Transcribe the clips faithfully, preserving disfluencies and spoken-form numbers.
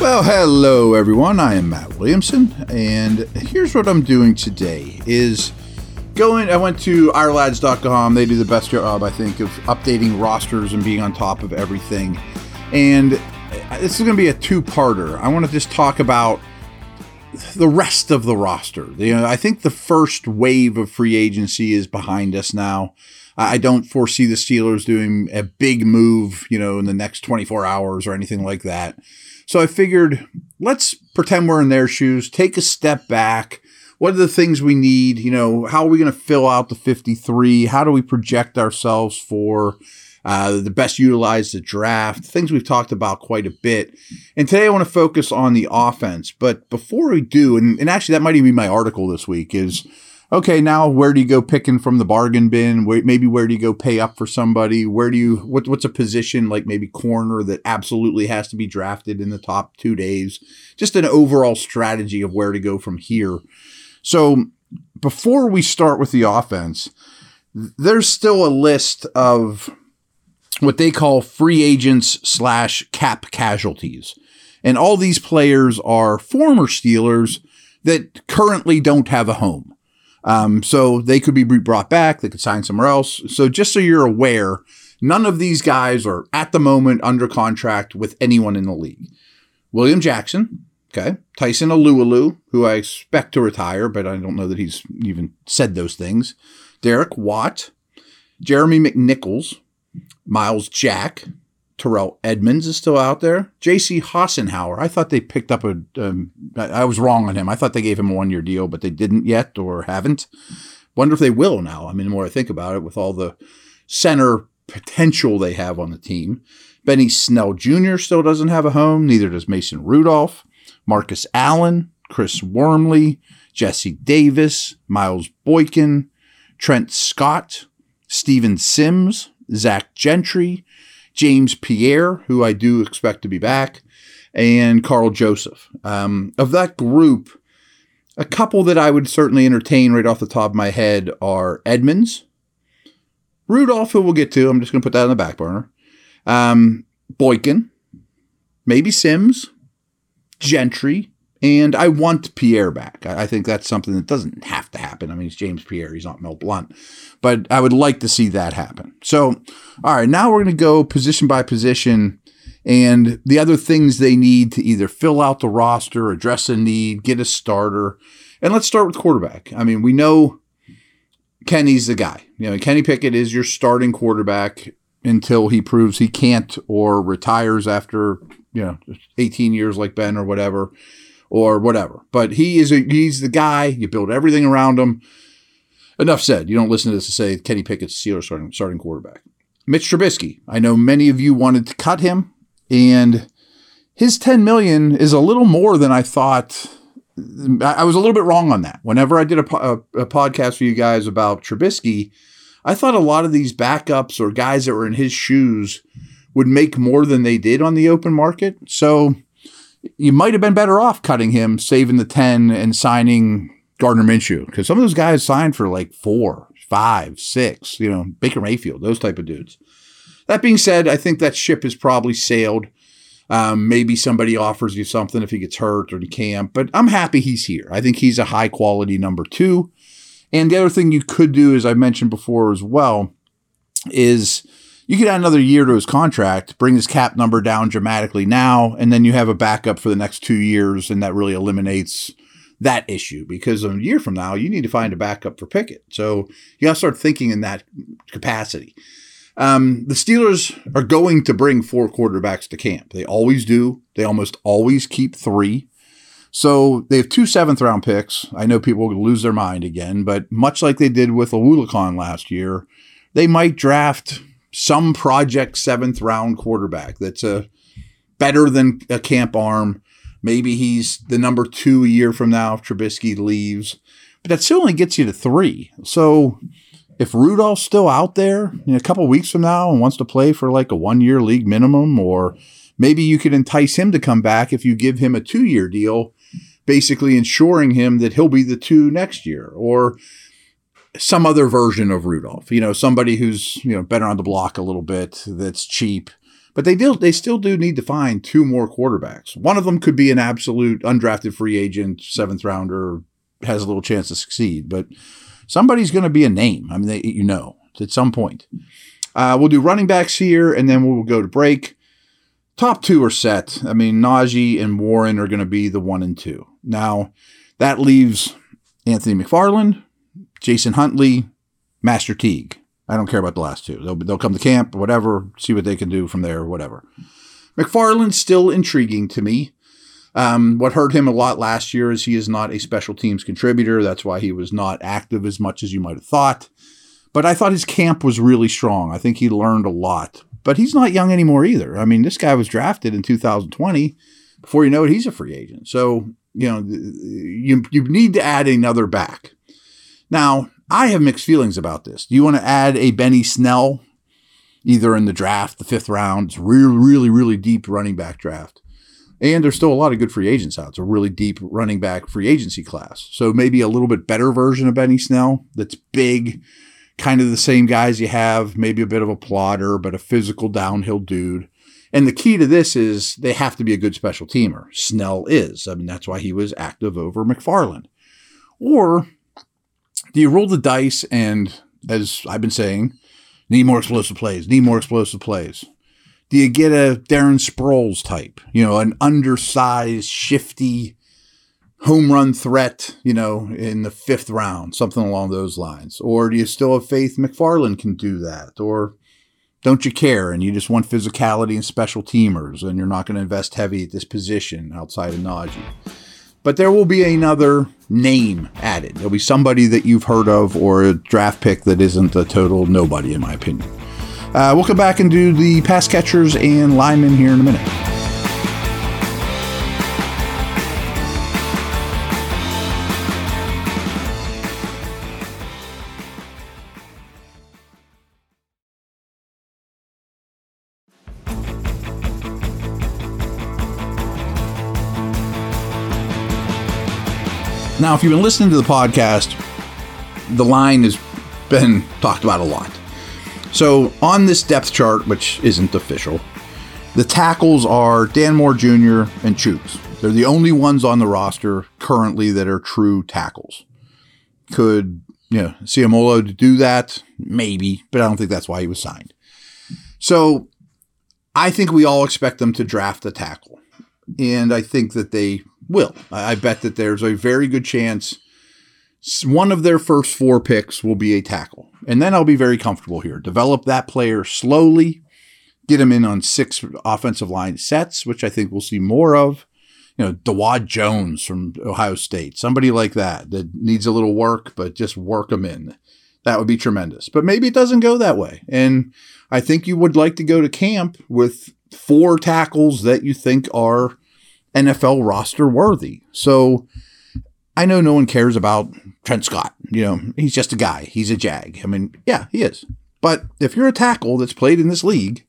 Well, hello everyone. I am Matt Williamson, and here's what I'm doing today is going, I went to our lads dot com. They do the best job, I think, of updating rosters and being on top of everything. And this is going to be a two-parter. I want to just talk about the rest of the roster. You know, I think the first wave of free agency is behind us now. I don't foresee the Steelers doing a big move, you know, in the next twenty-four hours or anything like that. So I figured, let's pretend we're in their shoes, take a step back. What are the things we need? You know, how are we going to fill out the fifty-three? How do we project ourselves for uh, the best utilized the draft? Things we've talked about quite a bit. And today I want to focus on the offense. But before we do, and, and actually that might even be my article this week, is okay, now where do you go picking from the bargain bin? Where, maybe where do you go pay up for somebody? Where do you, what, what's a position like maybe corner that absolutely has to be drafted in the top two days? Just an overall strategy of where to go from here. So before we start with the offense, there's still a list of what they call free agents slash cap casualties. And all these players are former Steelers that currently don't have a home. Um, so they could be brought back. They could sign somewhere else. So just so you're aware, none of these guys are at the moment under contract with anyone in the league. William Jackson, okay. Tyson Alualu, who I expect to retire, but I don't know that he's even said those things. Derek Watt, Jeremy McNichols, Miles Jack, Terrell Edmonds is still out there. J C Hassenauer. I thought they picked up a, um, I was wrong on him. I thought they gave him a one-year deal, but they didn't yet or haven't. Wonder if they will now. I mean, the more I think about it, with all the center potential they have on the team. Benny Snell Junior still doesn't have a home. Neither does Mason Rudolph. Marcus Allen, Chris Wormley, Jesse Davis, Miles Boykin, Trent Scott, Steven Sims, Zach Gentry, James Pierre, who I do expect to be back, and Carl Joseph. Um, of that group, a couple that I would certainly entertain right off the top of my head are Edmonds, Rudolph, who we'll get to. I'm just going to put that on the back burner. Um, Boykin, maybe Sims, Gentry, and I want Pierre back. I think that's something that doesn't have to happen. I mean, it's James Pierre. He's not Mel Blount. But I would like to see that happen. So, all right, now we're going to go position by position and the other things they need to either fill out the roster, address a need, get a starter. And let's start with quarterback. I mean, we know Kenny's the guy. You know, Kenny Pickett is your starting quarterback until he proves he can't or retires after, you know, eighteen years like Ben or whatever. Or whatever. But he is a, he's the guy. You build everything around him. Enough said. You don't listen to this to say Kenny Pickett's Steelers starting, starting quarterback. Mitch Trubisky. I know many of you wanted to cut him, and his ten million dollars is a little more than I thought. I, I was a little bit wrong on that. Whenever I did a, a, a podcast for you guys about Trubisky, I thought a lot of these backups or guys that were in his shoes would make more than they did on the open market. So you might have been better off cutting him, saving the ten, and signing Gardner Minshew. Because some of those guys signed for like four, five, six, you know, Baker Mayfield, those type of dudes. That being said, I think that ship has probably sailed. Um, maybe somebody offers you something if he gets hurt or he can't. But I'm happy he's here. I think he's a high-quality number two. And the other thing you could do, as I mentioned before as well, is you could add another year to his contract, bring his cap number down dramatically now, and then you have a backup for the next two years, and that really eliminates that issue. Because a year from now, you need to find a backup for Pickett. So you got to start thinking in that capacity. Um, the Steelers are going to bring four quarterbacks to camp. They always do. They almost always keep three. So they have two seventh-round picks. I know people will lose their mind again, but much like they did with Owulikon last year, they might draft some project seventh round quarterback that's a better than a camp arm. Maybe he's the number two a year from now if Trubisky leaves, but that still only gets you to three. So if Rudolph's still out there in a couple weeks from now and wants to play for like a one year league minimum, or maybe you could entice him to come back if you give him a two year deal, basically ensuring him that he'll be the two next year, or some other version of Rudolph, you know, somebody who's, you know, better on the block a little bit, that's cheap, But they do, they still do need to find two more quarterbacks. One of them could be an absolute undrafted free agent, seventh rounder, has a little chance to succeed. But somebody's going to be a name. I mean, they, you know, at some point. Uh, we'll do running backs here, and then we'll go to break. Top two are set. I mean, Najee and Warren are going to be the one and two. Now, that leaves Anthony McFarland, Jason Huntley, Master Teague. I don't care about the last two. They'll, they'll come to camp, whatever, see what they can do from there, whatever. McFarland's still intriguing to me. Um, what hurt him a lot last year is he is not a special teams contributor. That's why he was not active as much as you might have thought. But I thought his camp was really strong. I think he learned a lot. But he's not young anymore either. I mean, this guy was drafted in two thousand twenty. Before you know it, he's a free agent. So, you know, you, you need to add another back. Now, I have mixed feelings about this. Do you want to add a Benny Snell, either in the draft, the fifth round? It's really, really, really deep running back draft. And there's still a lot of good free agents out. It's a really deep running back free agency class. So maybe a little bit better version of Benny Snell that's big, kind of the same guys you have, maybe a bit of a plotter, but a physical downhill dude. And the key to this is they have to be a good special teamer. Snell is. I mean, that's why he was active over McFarland. Or do you roll the dice and, as I've been saying, need more explosive plays, need more explosive plays? Do you get a Darren Sproles type, you know, an undersized, shifty home run threat, you know, in the fifth round, something along those lines? Or do you still have faith McFarland can do that? Or don't you care and you just want physicality and special teamers and you're not going to invest heavy at this position outside of Najee? But there will be another name added. There'll be somebody that you've heard of or a draft pick that isn't a total nobody, in my opinion. Uh, we'll come back and do the pass catchers and linemen here in a minute. Now, if you've been listening to the podcast, the line has been talked about a lot. So on this depth chart, which isn't official, the tackles are Dan Moore Junior and Chooks. They're the only ones on the roster currently that are true tackles. Could, you know, Ciamolo do that? Maybe, but I don't think that's why he was signed. So I think we all expect them to draft a tackle. And I think that they will. I bet that there's a very good chance one of their first four picks will be a tackle. And then I'll be very comfortable here. Develop that player slowly. Get him in on six offensive line sets, which I think we'll see more of. You know, Dawad Jones from Ohio State. Somebody like that that needs a little work, but just work him in. That would be tremendous. But maybe it doesn't go that way. And I think you would like to go to camp with four tackles that you think are N F L roster worthy. So I know no one cares about Trent Scott. You know, he's just a guy. He's a jag. I mean, yeah, he is. But if you're a tackle that's played in this league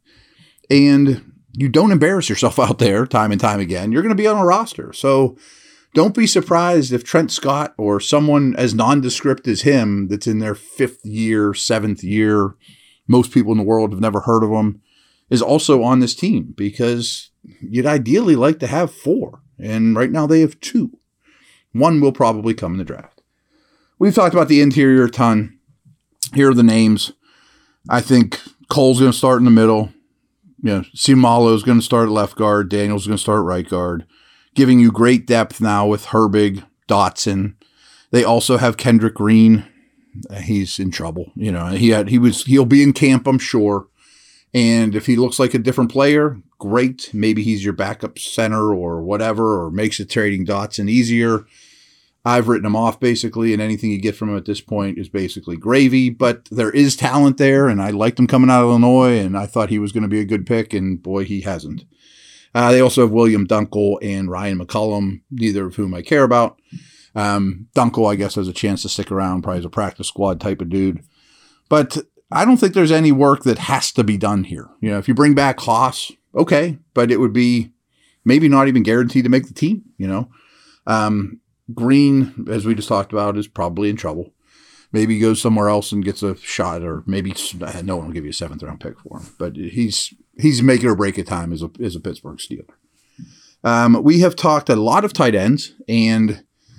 and you don't embarrass yourself out there time and time again, you're going to be on a roster. So don't be surprised if Trent Scott or someone as nondescript as him that's in their fifth year, seventh year, most people in the world have never heard of him, is also on this team, because you'd ideally like to have four. And right now they have two. One will probably come in the draft. We've talked about the interior a ton. Here are the names. I think Cole's going to start in the middle. You know, Ciamalo is going to start at left guard. Daniel's going to start right guard, giving you great depth now with Herbig, Dotson. They also have Kendrick Green. He's in trouble. You know, he had he was he'll be in camp, I'm sure. And if he looks like a different player, great. Maybe he's your backup center or whatever, or makes it trading Dotson easier. I've written him off basically, and anything you get from him at this point is basically gravy. But there is talent there, and I liked him coming out of Illinois, and I thought he was going to be a good pick, and boy, he hasn't. Uh, they also have William Dunkel and Ryan McCullum, neither of whom I care about. Um, Dunkel, I guess, has a chance to stick around, probably as a practice squad type of dude. But I don't think there's any work that has to be done here. You know, if you bring back Haas, okay, but it would be maybe not even guaranteed to make the team, you know. Um, Green, as we just talked about, is probably in trouble. Maybe he goes somewhere else and gets a shot, or maybe no one will give you a seventh round pick for him. But he's he's making or break a time as a, as a Pittsburgh Steeler. Um, we have talked a lot of tight ends, and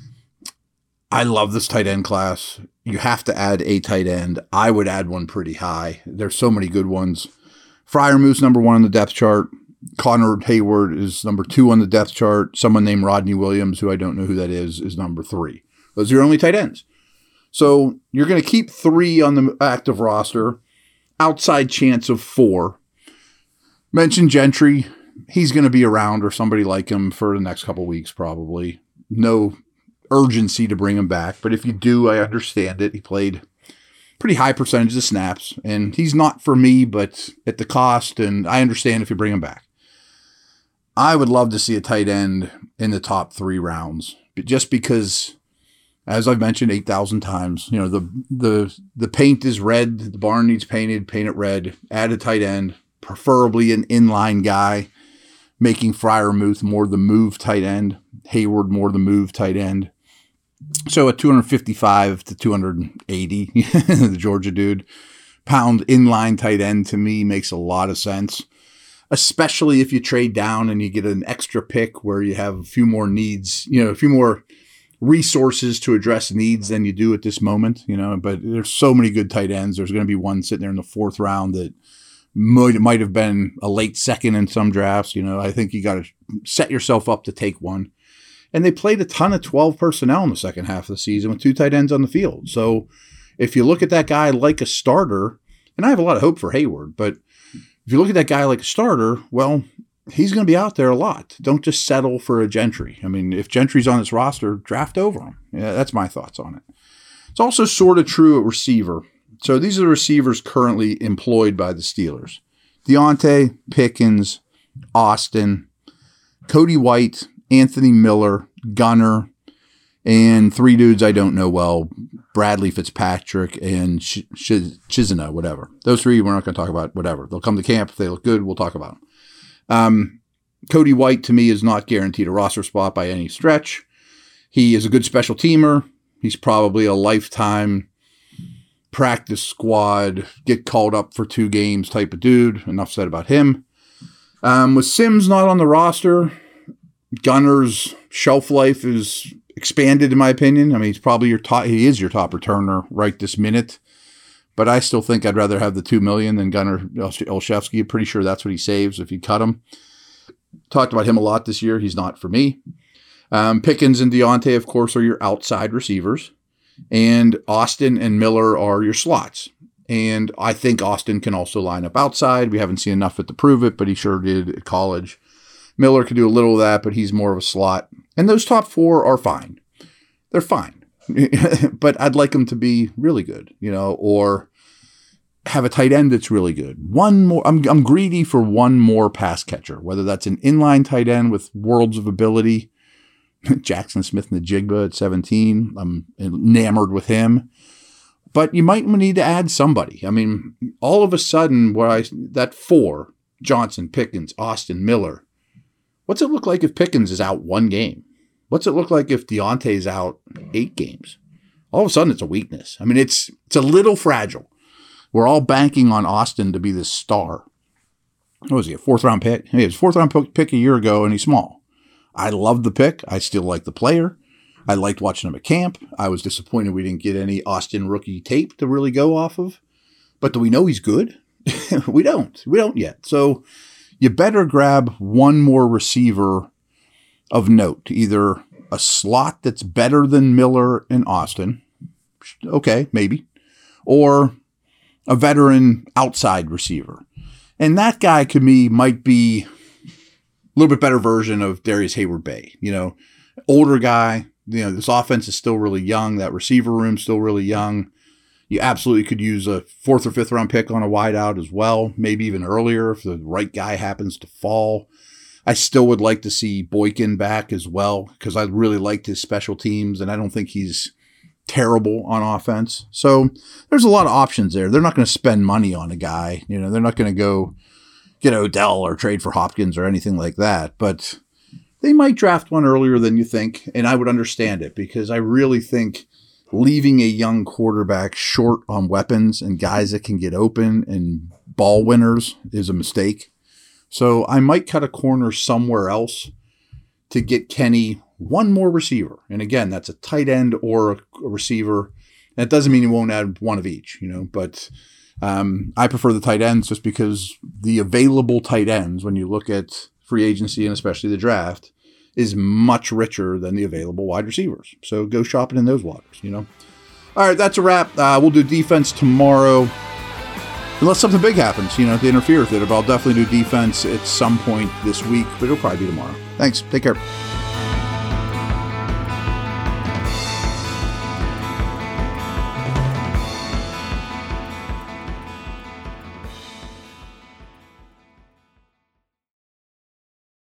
I love this tight end class. You have to add a tight end. I would add one pretty high. There's so many good ones. Freiermuth's number one on the depth chart. Connor Hayward is number two on the depth chart. Someone named Rodney Williams, who I don't know who that is, is number three. Those are your only tight ends. So you're going to keep three on the active roster. Outside chance of four. Mention Gentry. He's going to be around or somebody like him for the next couple weeks probably. No urgency to bring him back. But if you do, I understand it. He played pretty high percentage of snaps. And he's not for me, but at the cost. And I understand if you bring him back. I would love to see a tight end in the top three rounds. But just because, as I've mentioned eight thousand times, you know, the, the, the paint is red. The barn needs painted. Paint it red. Add a tight end. Preferably an inline guy. Making Freiermuth more the move tight end. Hayward more the move tight end. So at two fifty-five to two eighty, the Georgia dude, pound inline tight end to me makes a lot of sense. Especially if you trade down and you get an extra pick where you have a few more needs, you know, a few more resources to address needs than you do at this moment, you know, but there's so many good tight ends. There's going to be one sitting there in the fourth round that might, might have been a late second in some drafts. You know, I think you got to set yourself up to take one. And they played a ton of twelve personnel in the second half of the season with two tight ends on the field. So if you look at that guy like a starter, and I have a lot of hope for Hayward, but if you look at that guy like a starter, well, he's going to be out there a lot. Don't just settle for a Gentry. I mean, if Gentry's on this roster, draft over him. Yeah, that's my thoughts on it. It's also sort of true at receiver. So these are the receivers currently employed by the Steelers. Deontay, Pickens, Austin, Cody White, Anthony Miller, Gunner, and three dudes I don't know well, Bradley Fitzpatrick and Ch- Ch- Chisena, whatever. Those three we're not going to talk about, whatever. They'll come to camp. If they look good, we'll talk about them. Um, Cody White, to me, is not guaranteed a roster spot by any stretch. He is a good special teamer. He's probably a lifetime practice squad, get called up for two games type of dude. Enough said about him. Um, with Sims not on the roster, Gunner's shelf life is expanded, in my opinion. I mean, he's probably your top, he is your top returner right this minute. But I still think I'd rather have the two million than Gunner Olszewski. Pretty sure that's what he saves if you cut him. Talked about him a lot this year. He's not for me. Um, Pickens and Deontay, of course, are your outside receivers. And Austin and Miller are your slots. And I think Austin can also line up outside. We haven't seen enough of it to prove it, but he sure did at college. Miller could do a little of that, but he's more of a slot. And those top four are fine. They're fine. But I'd like them to be really good, you know, or have a tight end that's really good. One more, I'm, I'm greedy for one more pass catcher, whether that's an inline tight end with worlds of ability. Jackson Smith-Njigba at seventeen. I'm enamored with him. But you might need to add somebody. I mean, all of a sudden, where I that four, Johnson, Pickens, Austin, Miller, what's it look like if Pickens is out one game? What's it look like if Deontay's out eight games? All of a sudden, it's a weakness. I mean, it's it's a little fragile. We're all banking on Austin to be this star. What was he, a fourth-round pick? He was a fourth-round pick a year ago, and he's small. I love the pick. I still like the player. I liked watching him at camp. I was disappointed we didn't get any Austin rookie tape to really go off of. But do we know he's good? We don't. We don't yet. So you better grab one more receiver of note, either a slot that's better than Miller and Austin. Okay, maybe. Or a veteran outside receiver. And that guy, to me, might be a little bit better version of Darius Hayward-Bay. You know, older guy. You know, this offense is still really young. That receiver room's still really young. You absolutely could use a fourth or fifth round pick on a wideout as well, maybe even earlier if the right guy happens to fall. I still would like to see Boykin back as well because I really liked his special teams, and I don't think he's terrible on offense. So there's a lot of options there. They're not going to spend money on a guy. You know, they're not going to go get Odell or trade for Hopkins or anything like that, but they might draft one earlier than you think, and I would understand it because I really think leaving a young quarterback short on weapons and guys that can get open and ball winners is a mistake. So I might cut a corner somewhere else to get Kenny one more receiver. And again, that's a tight end or a, a receiver. That doesn't mean you won't add one of each, you know, but um, I prefer the tight ends just because the available tight ends, when you look at free agency and especially the draft, is much richer than the available wide receivers. So go shopping in those waters, you know. All right, that's a wrap. Uh, we'll do defense tomorrow. Unless something big happens, you know, to interfere with it. But I'll definitely do defense at some point this week, but it'll probably be tomorrow. Thanks. Take care.